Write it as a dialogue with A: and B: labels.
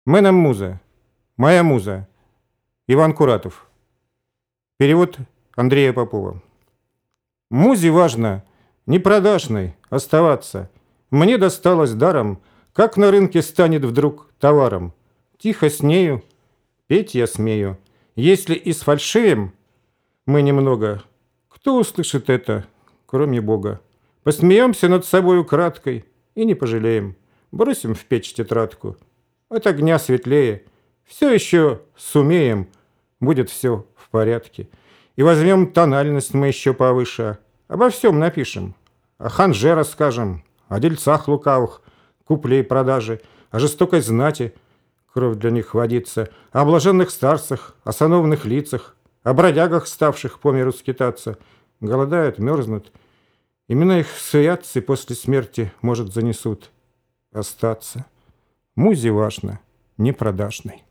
A: Мэна муза, моя муза. Иван Куратов. Перевод Андрея Попова. Музе важно, непродажной, оставаться. Мне досталось даром, как на рынке станет вдруг товаром. Тихо с нею, петь я смею. Если и сфальшивим мы немного, кто услышит это, кроме Бога? Посмеемся над собою краткой и не пожалеем. Бросим в печь тетрадку. От огня светлее. Все еще сумеем. Будет все в порядке. И возьмем тональность мы еще повыше. Обо всем напишем. О ханже расскажем. О дельцах лукавых, купле и продаже. О жестокой знати, кровь для них водится. О блаженных старцах, о сановных лицах. О бродягах, ставших по миру скитаться. Голодают, мерзнут. Имена их святцы после смерти, может, занесут остаться. Музе важно, непродажной.